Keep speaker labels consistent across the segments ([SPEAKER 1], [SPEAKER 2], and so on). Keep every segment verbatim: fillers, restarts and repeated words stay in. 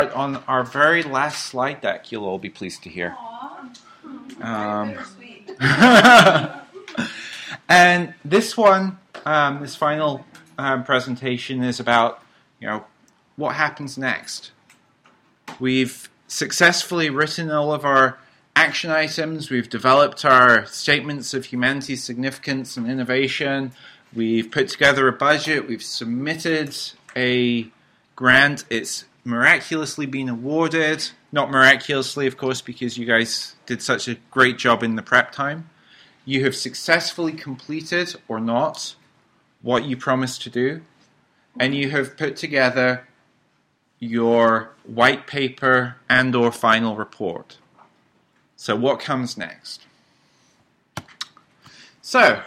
[SPEAKER 1] On our very last slide deck, you'll all be pleased to hear. Um, and this one, um, this final um, presentation is about, you know, what happens next. We've successfully written all of our action items. We've developed our statements of humanity's significance and innovation. We've put together a budget. We've submitted a grant. It's miraculously been awarded. Not miraculously, of course, because you guys did such a great job in the prep time. You have successfully completed, or not, what you promised to do. And you have put together your white paper and or final report. So what comes next? So,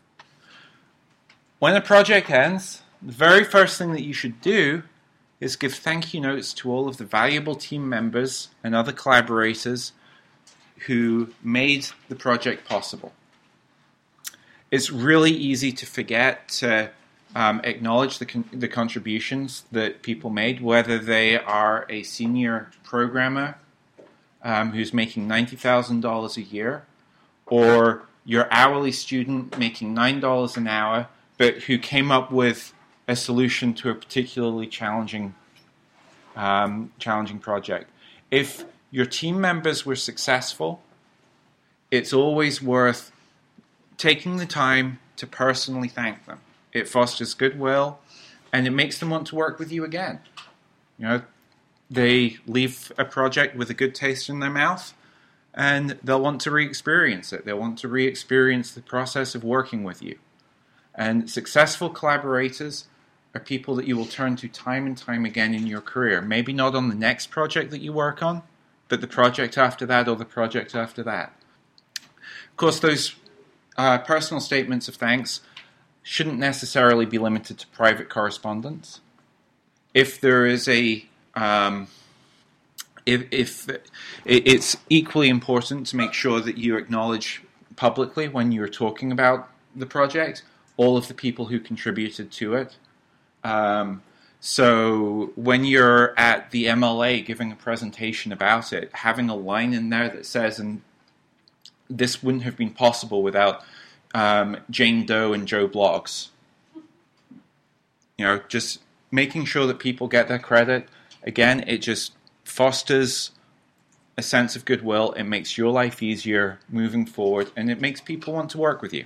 [SPEAKER 1] when a project ends, the very first thing that you should do is give thank you notes to all of the valuable team members and other collaborators who made the project possible. It's really easy to forget to um, acknowledge the, con- the contributions that people made, whether they are a senior programmer um, who's making ninety thousand dollars a year, or your hourly student making nine dollars an hour, but who came up with a solution to a particularly challenging um, challenging project. If your team members were successful, it's always worth taking the time to personally thank them. It fosters goodwill, and it makes them want to work with you again. You know, they leave a project with a good taste in their mouth, and they'll want to re-experience it. They'll want to re-experience the process of working with you. And successful collaborators are people that you will turn to time and time again in your career. Maybe not on the next project that you work on, but the project after that or the project after that. Of course, those uh, personal statements of thanks shouldn't necessarily be limited to private correspondence. If there is a, um, if, if it's equally important to make sure that you acknowledge publicly when you're talking about the project all of the people who contributed to it. Um, so when you're at the M L A giving a presentation about it, having a line in there that says, and this wouldn't have been possible without um, Jane Doe and Joe Bloggs. You know, just making sure that people get their credit. Again, it just fosters a sense of goodwill. It makes your life easier moving forward, and it makes people want to work with you.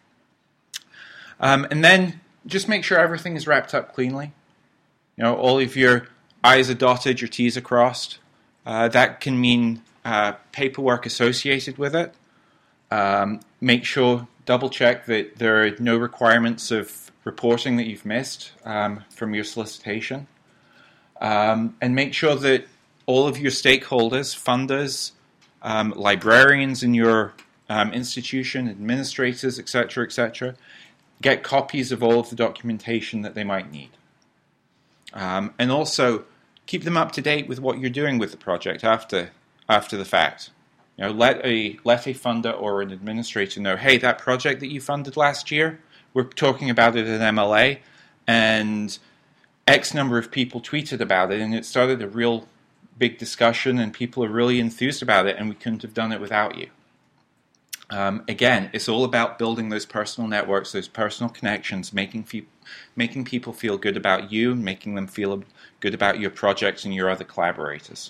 [SPEAKER 1] Um, and then just make sure everything is wrapped up cleanly. You know, all of your I's are dotted, your T's are crossed. Uh, that can mean uh, paperwork associated with it. Um, make sure, double check that there are no requirements of reporting that you've missed um, from your solicitation. Um, and make sure that all of your stakeholders, funders, um, librarians in your um, institution, administrators, et cetera, et cetera, get copies of all of the documentation that they might need. Um, and also, keep them up to date with what you're doing with the project after after the fact. You know, let a let a funder or an administrator know, hey, that project that you funded last year, we're talking about it at M L A, and X number of people tweeted about it, and it started a real big discussion, and people are really enthused about it, and we couldn't have done it without you. Um, again, it's all about building those personal networks, those personal connections, making, fe- making people feel good about you, making them feel good about your projects and your other collaborators.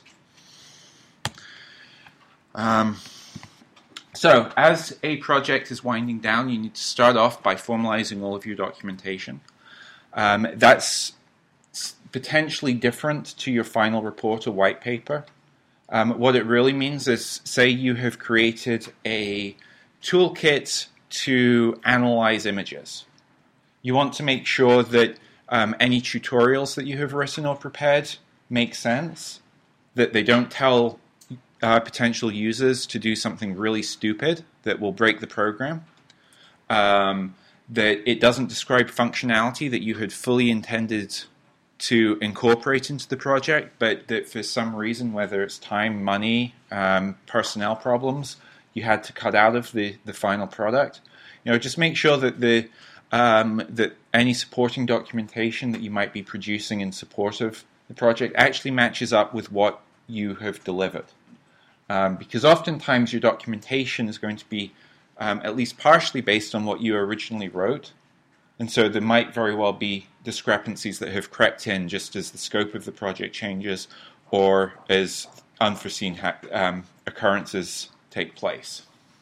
[SPEAKER 1] Um, so, as a project is winding down, you need to start off by formalizing all of your documentation. Um, that's potentially different to your final report or white paper. Um, what it really means is, say you have created a toolkit to analyze images. You want to make sure that um, any tutorials that you have written or prepared make sense, that they don't tell uh, potential users to do something really stupid that will break the program, um, that it doesn't describe functionality that you had fully intended to incorporate into the project, but that for some reason, whether it's time, money, um, personnel problems, you had to cut out of the, the final product. You know, just make sure that the um, that any supporting documentation that you might be producing in support of the project actually matches up with what you have delivered. Um, because oftentimes your documentation is going to be um, at least partially based on what you originally wrote. And so there might very well be discrepancies that have crept in just as the scope of the project changes or as unforeseen ha- um, occurrences take place.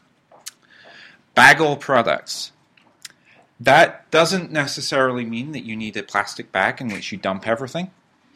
[SPEAKER 1] Bag all products. That doesn't necessarily mean that you need a plastic bag in which you dump everything.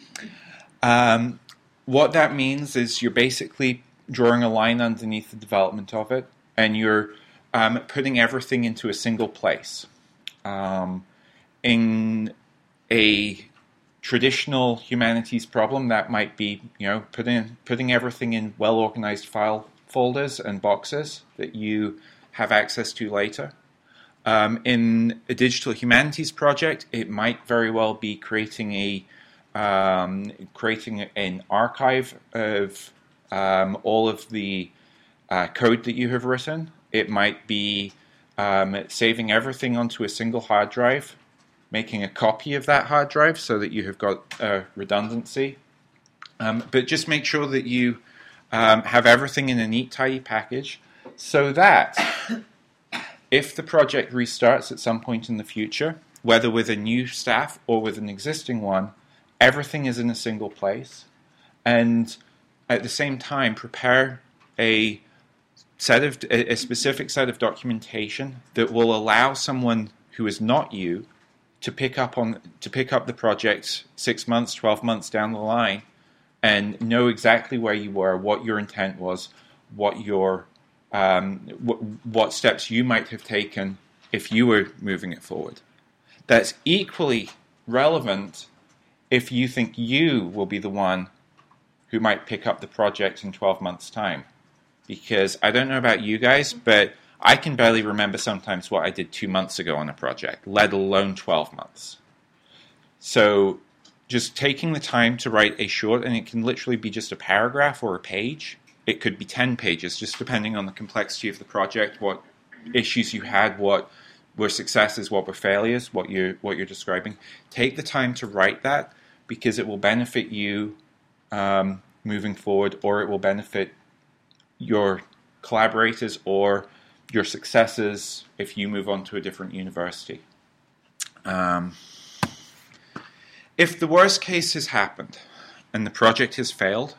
[SPEAKER 1] Um, what that means is you're basically drawing a line underneath the development of it, and you're um, putting everything into a single place. Um, in a traditional humanities problem, that might be, you know, putting putting everything in well-organized file folders and boxes that you have access to later. Um, in a digital humanities project, it might very well be creating a um, creating an archive of um, all of the uh, code that you have written. It might be um, saving everything onto a single hard drive, making a copy of that hard drive so that you have got uh, redundancy. Um, but just make sure that you um, have everything in a neat, tidy package so that if the project restarts at some point in the future, whether with a new staff or with an existing one, everything is in a single place. And at the same time, prepare a set of a specific set of documentation that will allow someone who is not you to pick up on to pick up the project six months, twelve months down the line, and know exactly where you were, what your intent was, what your um, what, what steps you might have taken if you were moving it forward. That's equally relevant if you think you will be the one who might pick up the project in twelve months' time. Because I don't know about you guys, but I can barely remember sometimes what I did two months ago on a project, let alone twelve months. So just taking the time to write a short, and it can literally be just a paragraph or a page. It could be ten pages, just depending on the complexity of the project, what issues you had, what were successes, what were failures, what you're, what you're describing. Take the time to write that because it will benefit you um, moving forward, or it will benefit your collaborators or your successors if you move on to a different university. Um, if the worst case has happened and the project has failed,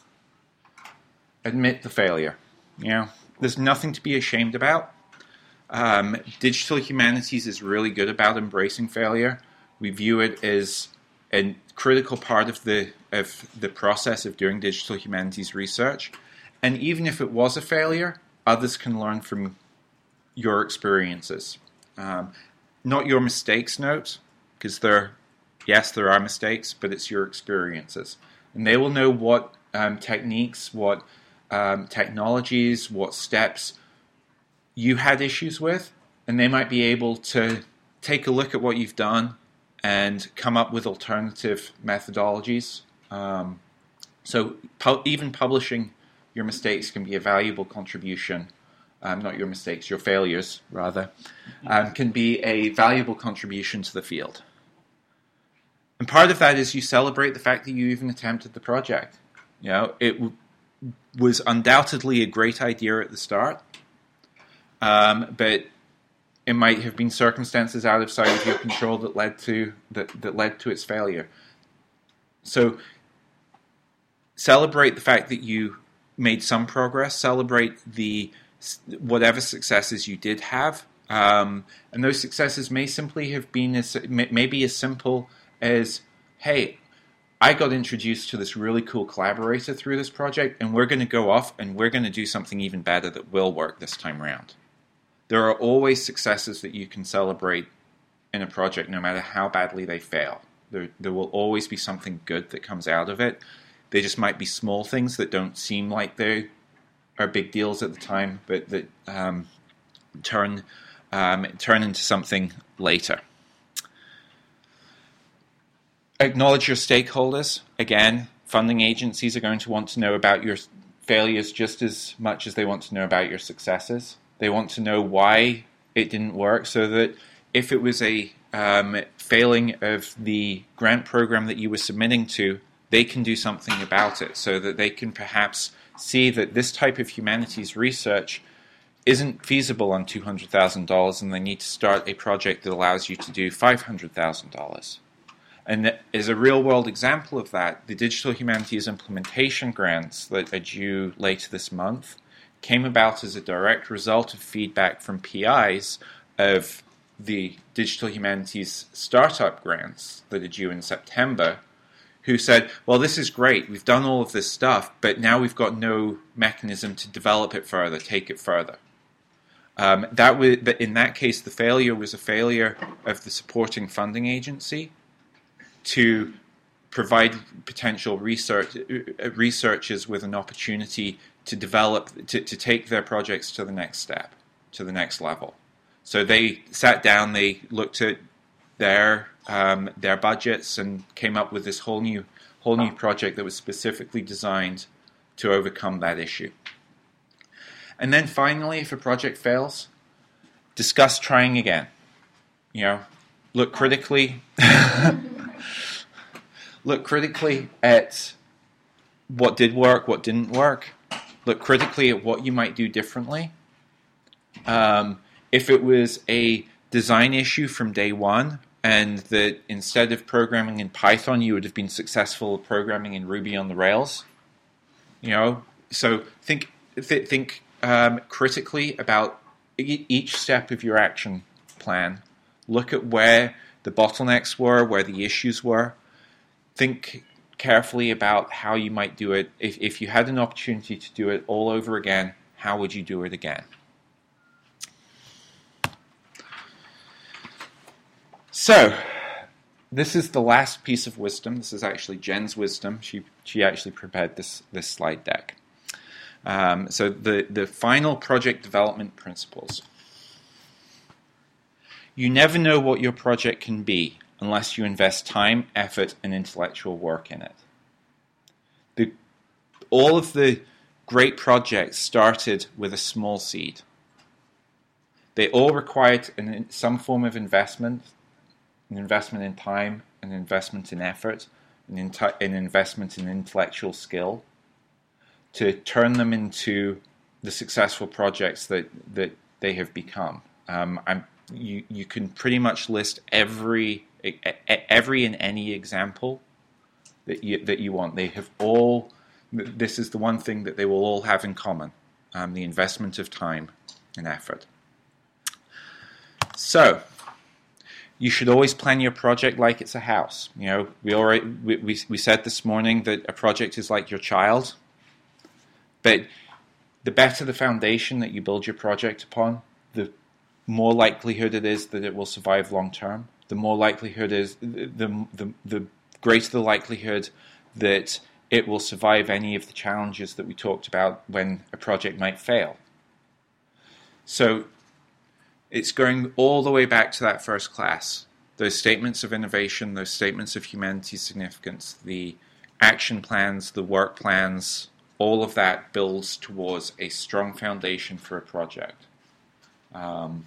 [SPEAKER 1] admit the failure. You know, there's nothing to be ashamed about. Um, digital humanities is really good about embracing failure. We view it as a critical part of the of the process of doing digital humanities research. And even if it was a failure, others can learn from your experiences. Um, not your mistakes, note, because there, yes, there are mistakes, but it's your experiences. And they will know what um, techniques, what um, technologies, what steps you had issues with, and they might be able to take a look at what you've done and come up with alternative methodologies. Um, so pu- even publishing your mistakes can be a valuable contribution, um, not your mistakes, your failures, rather, um, can be a valuable contribution to the field. And part of that is you celebrate the fact that you even attempted the project. You know, it w- was undoubtedly a great idea at the start, um, but it might have been circumstances outside of your control that led to that, that led to its failure. So celebrate the fact that you made some progress, celebrate the whatever successes you did have, um, and those successes may simply have been as maybe as simple as, hey, I got introduced to this really cool collaborator through this project, and we're going to go off and we're going to do something even better that will work this time around. There are always successes that you can celebrate in a project, no matter how badly they fail. There, there will always be something good that comes out of it. They just might be small things that don't seem like they are big deals at the time, but that um, turn um, turn into something later. Acknowledge your stakeholders. Again, funding agencies are going to want to know about your failures just as much as they want to know about your successes. They want to know why it didn't work, so that if it was a um, failing of the grant program that you were submitting to, they can do something about it, so that they can perhaps see that this type of humanities research isn't feasible on two hundred thousand dollars, and they need to start a project that allows you to do five hundred thousand dollars. And as a real-world example of that, the Digital Humanities Implementation Grants that are due later this month came about as a direct result of feedback from P Is of the Digital Humanities Startup Grants that are due in September, who said, well, this is great, we've done all of this stuff, but now we've got no mechanism to develop it further, take it further. Um, that was, in that case, the failure was a failure of the supporting funding agency to provide potential research researchers with an opportunity to develop, to, to take their projects to the next step, to the next level. So they sat down, they looked at their um, their budgets and came up with this whole new whole new project that was specifically designed to overcome that issue. And then finally, if a project fails, discuss trying again. You know, look critically. Look critically at what did work, what didn't work. Look critically at what you might do differently. Um, if it was a design issue from day one, and that instead of programming in Python, you would have been successful at programming in Ruby on the Rails, you know. So think th- think um, critically about e- each step of your action plan. Look at where the bottlenecks were, where the issues were. Think carefully about how you might do it. If, if you had an opportunity to do it all over again, how would you do it again? So, this is the last piece of wisdom. This is actually Jen's wisdom. She she actually prepared this, this slide deck. Um, so the, the final project development principles. You never know what your project can be unless you invest time, effort, and intellectual work in it. The, all of the great projects started with a small seed. They all required an, some form of investment, an investment in time, an investment in effort, an, in- an investment in intellectual skill, to turn them into the successful projects that, that they have become. Um, I'm, you, you can pretty much list every every and any example that you, that you want. They have all, this is the one thing that they will all have in common, um, the investment of time and effort. So, you should always plan your project like it's a house. You know, we already we, we, we said this morning that a project is like your child, but the better the foundation that you build your project upon, the more likelihood it is that it will survive long term. The more likelihood is, the, the the greater the likelihood that it will survive any of the challenges that we talked about when a project might fail. So it's going all the way back to that first class. Those statements of innovation, those statements of humanities significance, the action plans, the work plans, all of that builds towards a strong foundation for a project. Um,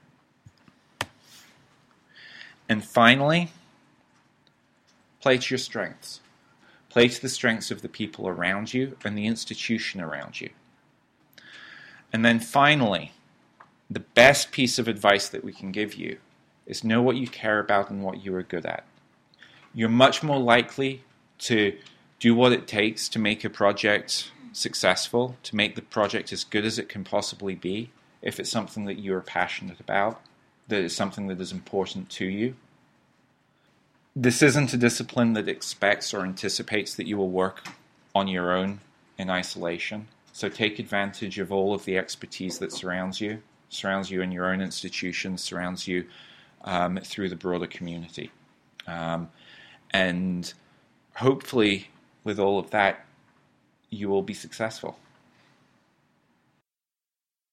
[SPEAKER 1] And finally, play to your strengths. Play to the strengths of the people around you and the institution around you. And then finally, the best piece of advice that we can give you is know what you care about and what you are good at. You're much more likely to do what it takes to make a project successful, to make the project as good as it can possibly be, if it's something that you're passionate about, that is something that is important to you. This isn't a discipline that expects or anticipates that you will work on your own in isolation. So take advantage of all of the expertise that surrounds you, surrounds you in your own institution, surrounds you um, through the broader community. Um, and hopefully with all of that, you will be successful.